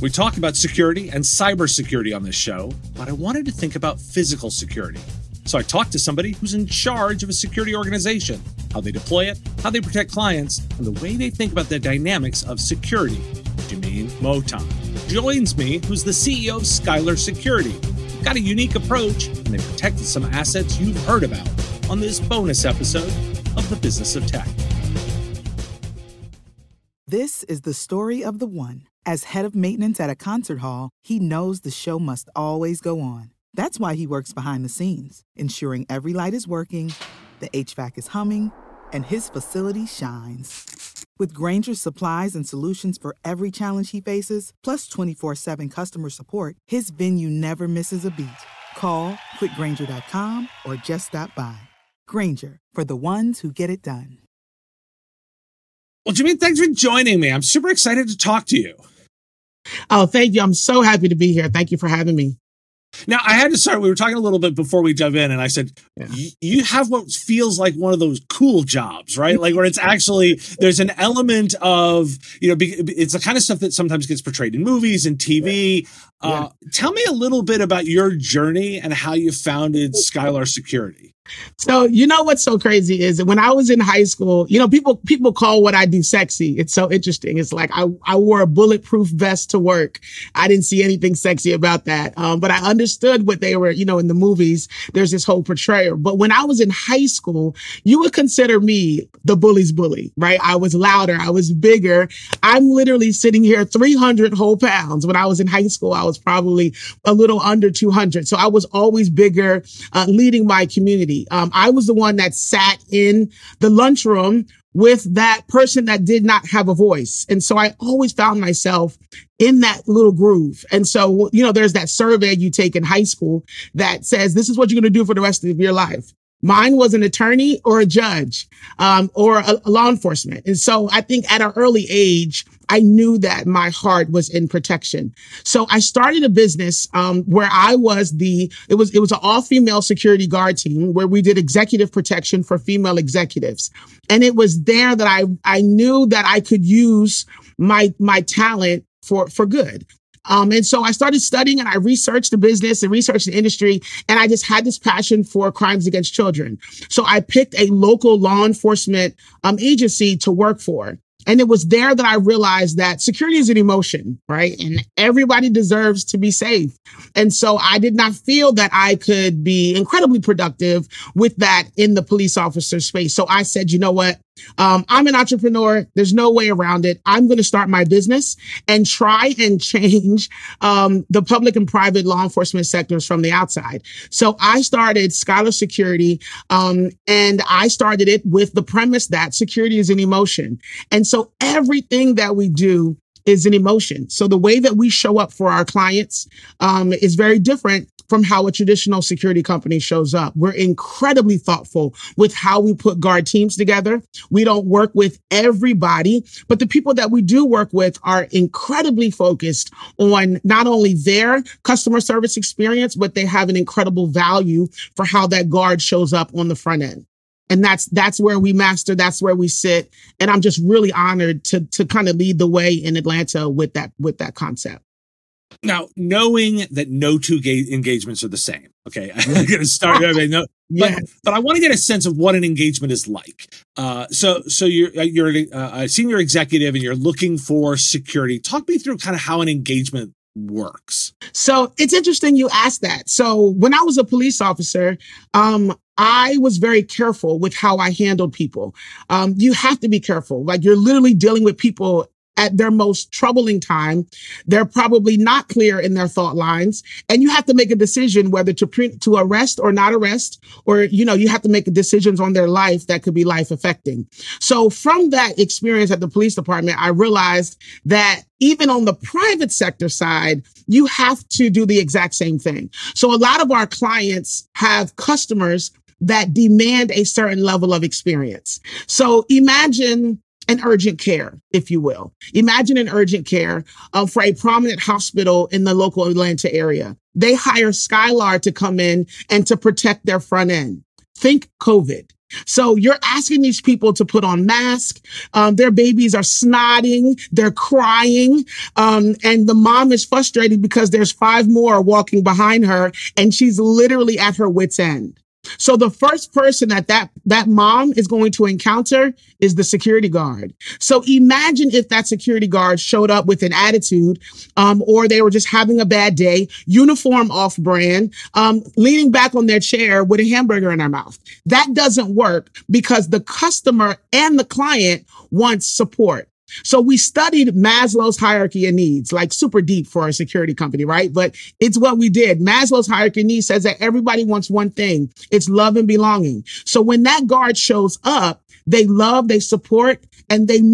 We talk about security and cybersecurity on this show, but I wanted to think about physical security. So I talked to somebody who's in charge of a security organization, how they deploy it, how they protect clients, and the way they think about the dynamics of security. Jermaine Moton joins me, who's the CEO of Skylar Security. They've got a unique approach, and they protected some assets you've heard about on this bonus episode of The Business of Tech. This is the story of the one. As head of maintenance at a concert hall, he knows the show must always go on. That's why he works behind the scenes, ensuring every light is working, the HVAC is humming, and his facility shines. With Grainger's supplies and solutions for every challenge he faces, plus 24/7 customer support, his venue never misses a beat. Call quickgrainger.com or just stop by. Grainger, for the ones who get it done. Well, Jimmy, thanks for joining me. I'm super excited to talk to you. Oh, thank you. I'm so happy to be here. Thank you for having me. Now, I had to start. We were talking a little bit before we dove in, and I said, you have what feels like one of those cool jobs, right? Like where it's actually, there's an element of, it's the kind of stuff that sometimes gets portrayed in movies and TV. Tell me a little bit about your journey and how you founded Skylar Security. So, what's so crazy is that when I was in high school, people call what I do sexy. It's so interesting. It's like I wore a bulletproof vest to work. I didn't see anything sexy about that. But I understood what they were, in the movies, there's this whole portrayal. But when I was in high school, you would consider me the bully's bully, right? I was louder. I was bigger. I'm literally sitting here 300 whole pounds. When I was in high school, I was probably a little under 200. So I was always bigger, leading my community. I was the one that sat in the lunchroom with that person that did not have a voice. And so I always found myself in that little groove. And so, there's that survey you take in high school that says, this is what you're going to do for the rest of your life. Mine was an attorney or a judge, or a law enforcement. And so I think at an early age, I knew that my heart was in protection. So I started a business, where I was it was an all-female security guard team where we did executive protection for female executives. And it was there that I knew that I could use my talent for good. And so I started studying and I researched the business and researched the industry. And I just had this passion for crimes against children. So I picked a local law enforcement agency to work for. And it was there that I realized that security is an emotion, right? And everybody deserves to be safe. And so I did not feel that I could be incredibly productive with that in the police officer space. So I said, you know what? I'm an entrepreneur. There's no way around it. I'm going to start my business and try and change the public and private law enforcement sectors from the outside. So I started Skylar Security, and I started it with the premise that security is an emotion. And so everything that we do is an emotion. So the way that we show up for our clients is very different from how a traditional security company shows up. We're incredibly thoughtful with how we put guard teams together. We don't work with everybody, but the people that we do work with are incredibly focused on not only their customer service experience, but they have an incredible value for how that guard shows up on the front end. And that's where we master. That's where we sit. And I'm just really honored to kind of lead the way in Atlanta with that concept. Now, knowing that no two engagements are the same, okay, I'm going to start. But I want to get a sense of what an engagement is like. So you're a senior executive and you're looking for security. Talk me through kind of how an engagement works. So it's interesting you asked that. So when I was a police officer, I was very careful with how I handled people. You have to be careful. Like you're literally dealing with people at their most troubling time. They're probably not clear in their thought lines. And you have to make a decision whether to arrest or not arrest, or, you have to make decisions on their life that could be life affecting. So from that experience at the police department, I realized that even on the private sector side, you have to do the exact same thing. So a lot of our clients have customers that demand a certain level of experience. So imagine an urgent care, if you will. Imagine an urgent care for a prominent hospital in the local Atlanta area. They hire Skylar to come in and to protect their front end. Think COVID. So you're asking these people to put on masks. Their babies are snotting, they're crying, and the mom is frustrated because there's 5 more walking behind her, and she's literally at her wit's end. So the first person that mom is going to encounter is the security guard. So imagine if that security guard showed up with an attitude, or they were just having a bad day, uniform off brand, leaning back on their chair with a hamburger in their mouth. That doesn't work because the customer and the client wants support. So we studied Maslow's hierarchy of needs, like super deep for a security company, right? But it's what we did. Maslow's hierarchy of needs says that everybody wants one thing. It's love and belonging. So when that guard shows up, they love, they support, and they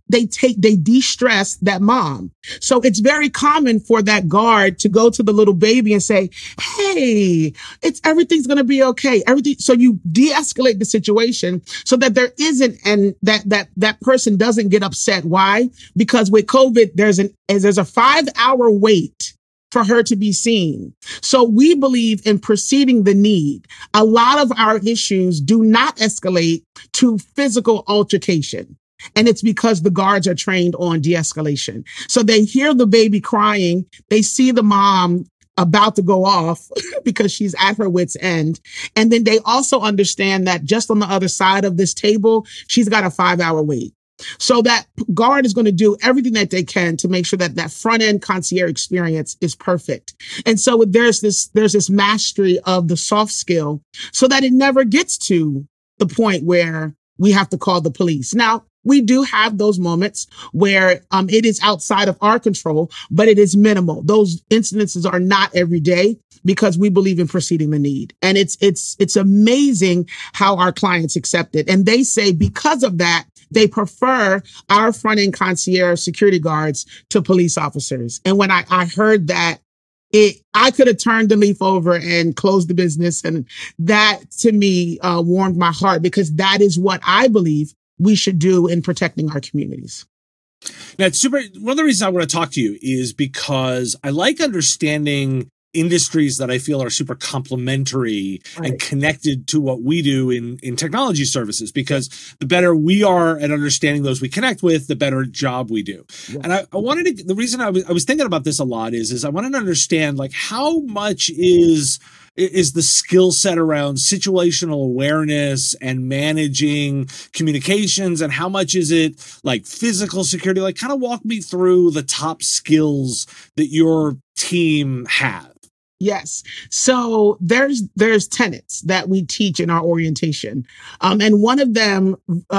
de-stress that mom. So it's very common for that guard to go to the little baby and say, hey, everything's going to be okay. So you de-escalate the situation so that there isn't, and that person doesn't get upset. Why? Because with COVID, there's a 5-hour wait for her to be seen. So we believe in preceding the need. A lot of our issues do not escalate to physical altercation. And it's because the guards are trained on de-escalation. So they hear the baby crying. They see the mom about to go off because she's at her wit's end. And then they also understand that just on the other side of this table, she's got a 5-hour wait. So that guard is going to do everything that they can to make sure that that front end concierge experience is perfect. And so there's this mastery of the soft skill so that it never gets to the point where we have to call the police. Now, we do have those moments where it is outside of our control, but it is minimal. Those incidences are not every day because we believe in preceding the need. And it's amazing how our clients accept it. And they say because of that, they prefer our front-end concierge security guards to police officers. And when I heard that, I could have turned the leaf over and closed the business. And that to me warmed my heart because that is what I believe we should do in protecting our communities. Now, one of the reasons I want to talk to you is because I like understanding industries that I feel are super complementary and connected to what we do in technology services, because the better we are at understanding those we connect with, the better job we do. Yeah. And I wanted to, the reason I was thinking about this a lot is I wanted to understand like how much is the skill set around situational awareness and managing communications, and how much is it like physical security? Like kind of walk me through the top skills that your team have. Yes. So there's tenets that we teach in our orientation. And one of them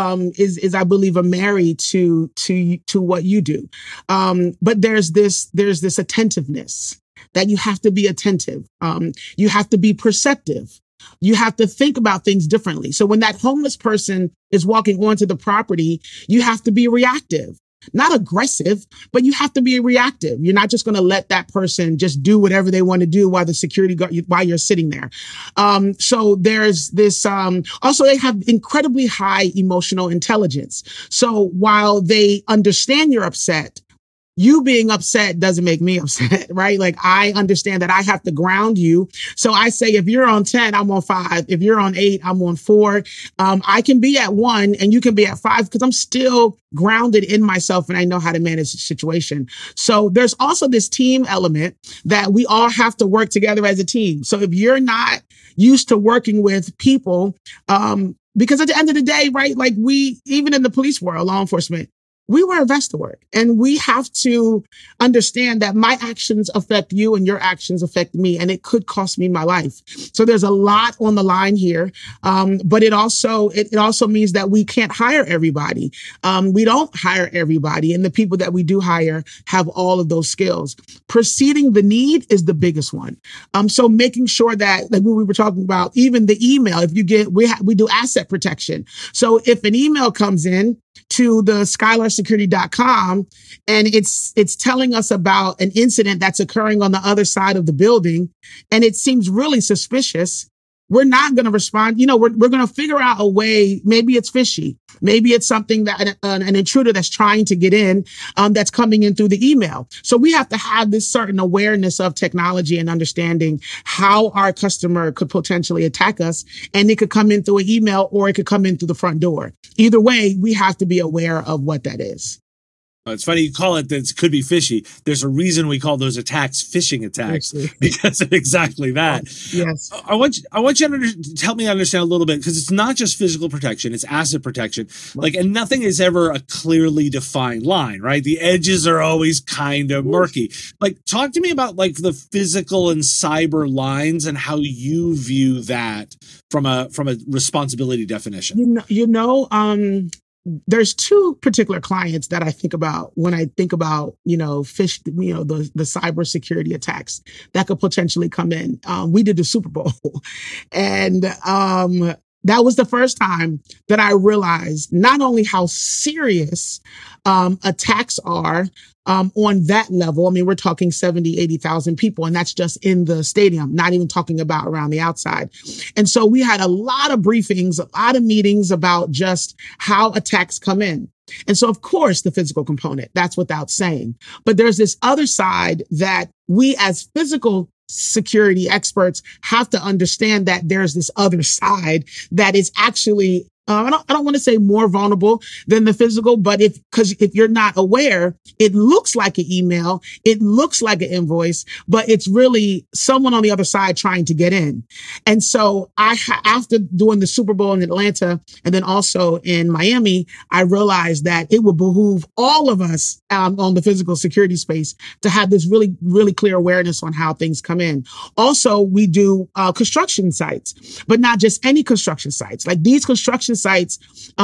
is I believe a marry to what you do. But there's this attentiveness that you have to be attentive. You have to be perceptive. You have to think about things differently. So when that homeless person is walking onto the property, you have to be reactive. Not aggressive, but you have to be reactive. You're not just going to let that person just do whatever they want to do while the security guard, while you're sitting there. So there's this, also they have incredibly high emotional intelligence. So while they understand you're upset, you being upset doesn't make me upset, right? Like I understand that I have to ground you. So I say, if you're on 10, I'm on 5. If you're on 8, I'm on 4. I can be at 1 and you can be at 5 because I'm still grounded in myself and I know how to manage the situation. So there's also this team element that we all have to work together as a team. So if you're not used to working with people, because at the end of the day, right, like even in the police world, law enforcement, we wear a vest to work, and we have to understand that my actions affect you and your actions affect me, and it could cost me my life. So there's a lot on the line here. But it also means that we can't hire everybody. We don't hire everybody, and the people that we do hire have all of those skills. Preceding the need is the biggest one. So making sure that, like when we were talking about, even the email, if you get, we do asset protection. So if an email comes in to the SkylarSecurity.com and it's telling us about an incident that's occurring on the other side of the building, and it seems really suspicious, we're not going to respond. We're going to figure out a way. Maybe it's fishy. Maybe it's something that an intruder that's trying to get in, that's coming in through the email. So we have to have this certain awareness of technology and understanding how our customer could potentially attack us. And it could come in through an email or it could come in through the front door. Either way, we have to be aware of what that is. It's funny you call it that it could be fishy. There's a reason we call those attacks phishing attacks because of exactly that. Yes. I want you to help me understand a little bit, because it's not just physical protection, it's asset protection. And nothing is ever a clearly defined line, right? The edges are always kind of murky. Talk to me about the physical and cyber lines and how you view that from a responsibility definition. There's two particular clients that I think about when I think about, the cybersecurity attacks that could potentially come in. We did the Super Bowl and, that was the first time that I realized not only how serious attacks are on that level. I mean, we're talking 70, 80,000 people, and that's just in the stadium, not even talking about around the outside. And so we had a lot of briefings, a lot of meetings about just how attacks come in. And so, of course, the physical component, that's without saying. But there's this other side that we as physical security experts have to understand, that there's this other side that is actually I don't want to say more vulnerable than the physical, but because if you're not aware, it looks like an email, it looks like an invoice, but it's really someone on the other side trying to get in. And so after doing the Super Bowl in Atlanta and then also in Miami, I realized that it would behoove all of us on the physical security space to have this really, really clear awareness on how things come in. Also, we do construction sites, but not just any construction sites. Like these construction sites,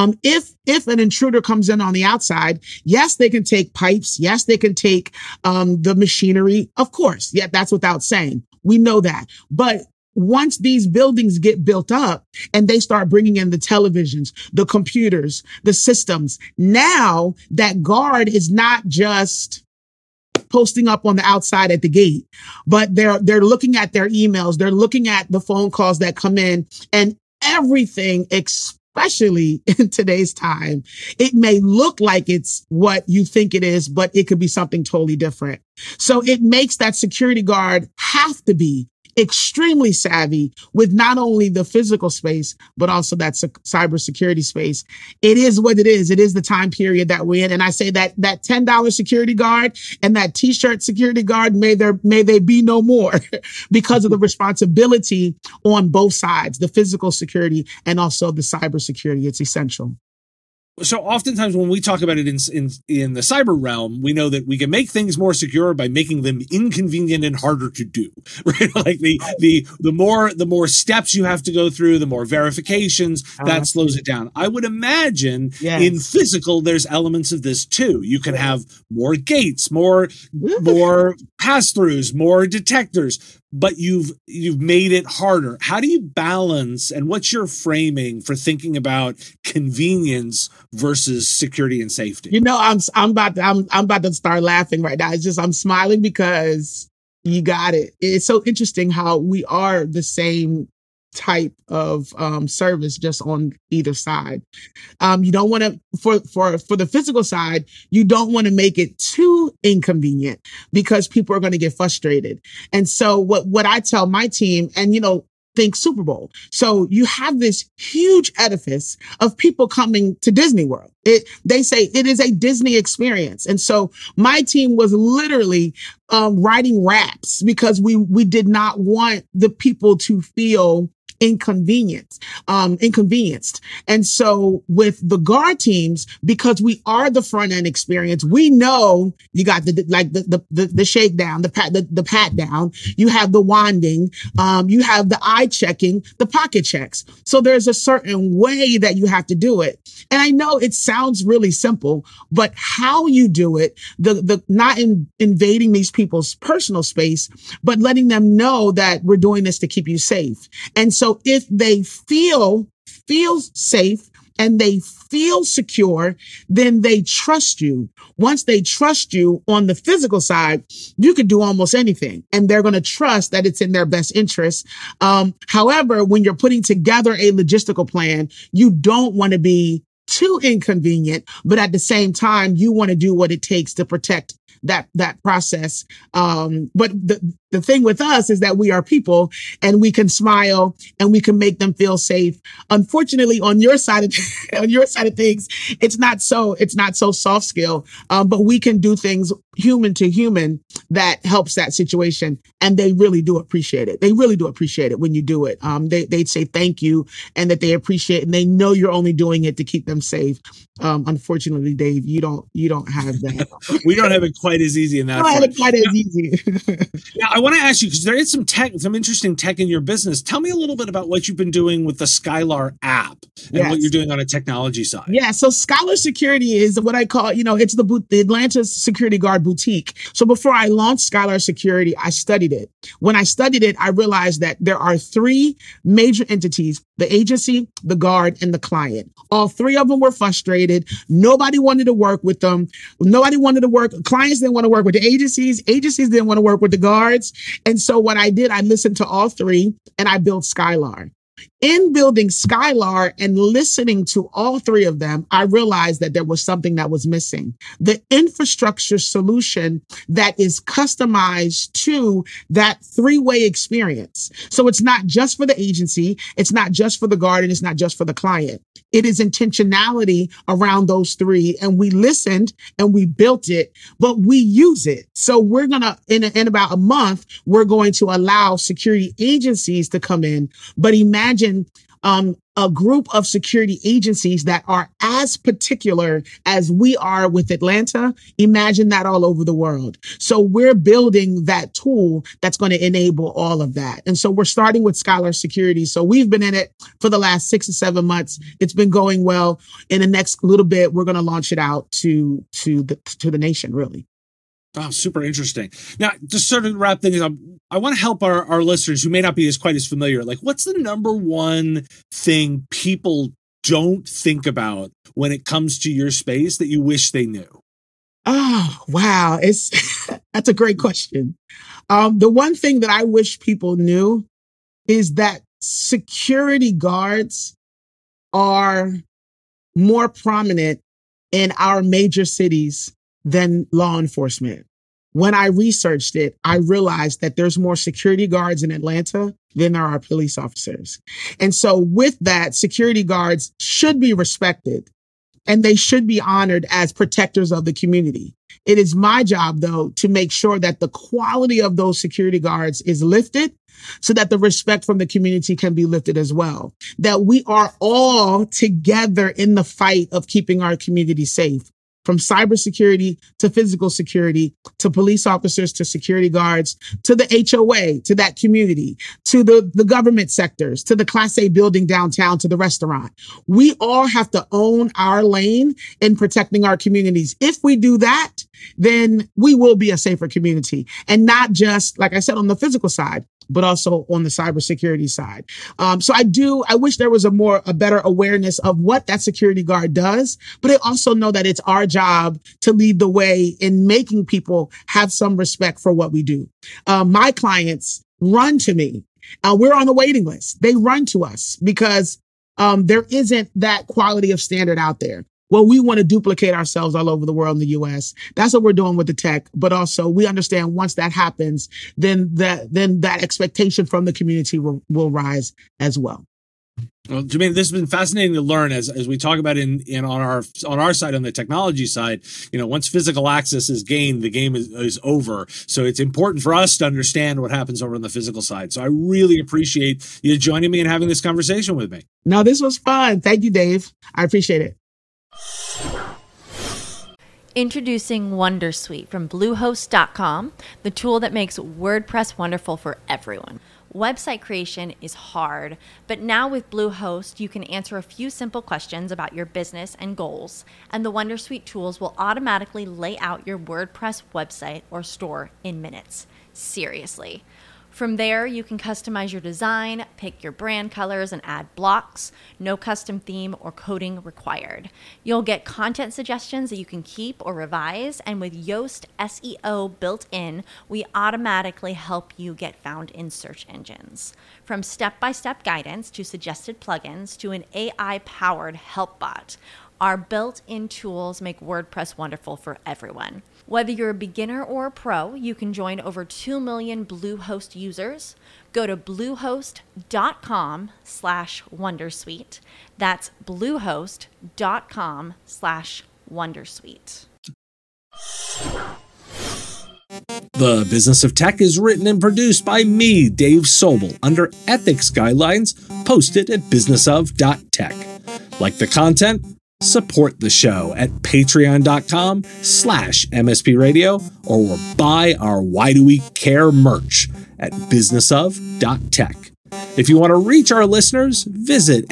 if an intruder comes in on the outside, yes, they can take pipes. Yes, they can take the machinery. Of course, yeah, that's without saying. We know that. But once these buildings get built up and they start bringing in the televisions, the computers, the systems, now that guard is not just posting up on the outside at the gate, but they're looking at their emails, they're looking at the phone calls that come in, and everything, especially in today's time, it may look like it's what you think it is, but it could be something totally different. So it makes that security guard have to be extremely savvy with not only the physical space, but also that cybersecurity space. It is what it is. It is the time period that we're in. And I say that $10 security guard and that t-shirt security guard, may they be no more because of the responsibility on both sides, the physical security and also the cybersecurity. It's essential. So oftentimes when we talk about it in the cyber realm, we know that we can make things more secure by making them inconvenient and harder to do, right? Like the more steps you have to go through, the more verifications, that slows it down. I would imagine in physical, there's elements of this too. You can have more gates, more pass-throughs, more detectors, but you've made it harder. How do you balance, and what's your framing for thinking about convenience versus security and safety? I'm about to start laughing right now. It's just, I'm smiling because you got it. It's so interesting how we are the same type of service, just on either side. You don't want to, for the physical side, you don't want to make it too inconvenient because people are going to get frustrated. And so what I tell my team, and think Super Bowl. So you have this huge edifice of people coming to Disney World. They say it is a Disney experience. And so my team was literally writing raps because we did not want the people to feel inconvenienced. And so with the guard teams, because we are the front end experience, we know you got the shakedown, the pat down, you have the wanding, you have the eye checking, the pocket checks. So there's a certain way that you have to do it. And I know it sounds really simple, but how you do it, the not invading these people's personal space, but letting them know that we're doing this to keep you safe. And so if they feel safe and they feel secure, then they trust you. Once they trust you on the physical side, you could do almost anything, and they're going to trust that it's in their best interest. However, when you're putting together a logistical plan, you don't want to be too inconvenient, but at the same time, you want to do what it takes to protect that process. But the thing with us is that we are people, and we can smile and we can make them feel safe. Unfortunately, on your side of things, it's not so soft skill. But we can do things human to human that helps that situation, and they really do appreciate it. They really do appreciate it when you do it. They'd say thank you, and that they appreciate it, and they know you're only doing it to keep them safe. Unfortunately, Dave, you don't have that. We don't have it quite as easy in that. Don't have it quite as easy. Now, I want to ask you, because there is some interesting tech in your business. Tell me a little bit about what you've been doing with the Skylar app and what you're doing on a technology side. Yeah, so Skylar Security is what I call, it's the Atlanta Security Guard boutique. So before I launched Skylar Security, I studied it. When I studied it, I realized that there are three major entities: the agency, the guard, and the client. All three of them were frustrated. Nobody wanted to work with them. Nobody wanted to work. Clients didn't want to work with the agencies. Agencies didn't want to work with the guards. And so what I did, I listened to all three, and I built Skylar. In building Skylar and listening to all three of them, I realized that there was something that was missing. The infrastructure solution that is customized to that three-way experience. So it's not just for the agency, it's not just for the guard, and it's not just for the client. It is intentionality around those three. And we listened and we built it, but we use it. So we're going to, in about a month, we're going to allow security agencies to come in. But imagine a group of security agencies that are as particular as we are with Atlanta. Imagine that all over the world. So we're building that tool that's going to enable all of that. And so we're starting with Skylar Security. So we've been in it for the last 6 or 7 months. It's been going well. In the next little bit, we're going to launch it out to the nation, really. Oh, super interesting. Now, just sort of wrap things up, I want to help our listeners who may not be quite as familiar. Like, what's the number one thing people don't think about when it comes to your space that you wish they knew? Oh, wow. That's a great question. The one thing that I wish people knew is that security guards are more prominent in our major cities than law enforcement. When I researched it, I realized that there's more security guards in Atlanta than there are police officers. And so with that, security guards should be respected, and they should be honored as protectors of the community. It is my job, though, to make sure that the quality of those security guards is lifted so that the respect from the community can be lifted as well. That we are all together in the fight of keeping our community safe. From cybersecurity to physical security, to police officers, to security guards, to the HOA, to that community, to the government sectors, to the Class A building downtown, to the restaurant. We all have to own our lane in protecting our communities. If we do that, then we will be a safer community. And not just, like I said, on the physical side, but also on the cybersecurity side. So I wish there was a better awareness of what that security guard does, but I also know that it's our job to lead the way in making people have some respect for what we do. My clients run to me. We're on the waiting list. They run to us because there isn't that quality of standard out there. Well, we want to duplicate ourselves all over the world in the U.S. That's what we're doing with the tech. But also we understand once that happens, then that expectation from the community will rise as well. Well, Jermaine, this has been fascinating to learn as we talk about on our side, on the technology side. Once physical access is gained, the game is over. So it's important for us to understand what happens over on the physical side. So I really appreciate you joining me and having this conversation with me. No, this was fun. Thank you, Dave. I appreciate it. Introducing Wondersuite from Bluehost.com, the tool that makes WordPress wonderful for everyone. Website creation is hard, but now with Bluehost, you can answer a few simple questions about your business and goals, and the Wondersuite tools will automatically lay out your WordPress website or store in minutes. Seriously. From there, you can customize your design, pick your brand colors, and add blocks. No custom theme or coding required. You'll get content suggestions that you can keep or revise, and with Yoast SEO built in, we automatically help you get found in search engines. From step-by-step guidance to suggested plugins to an AI-powered help bot, our built-in tools make WordPress wonderful for everyone. Whether you're a beginner or a pro, you can join over 2 million Bluehost users. Go to bluehost.com/wondersuite. That's bluehost.com/wondersuite. The Business of Tech is written and produced by me, Dave Sobel, under ethics guidelines posted at businessof.tech. Like the content? Support the show at patreon.com/MSP Radio or buy our Why Do We Care merch at businessof.tech. If you want to reach our listeners, visit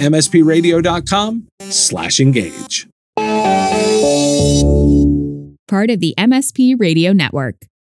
mspradio.com/engage. Part of the MSP Radio Network.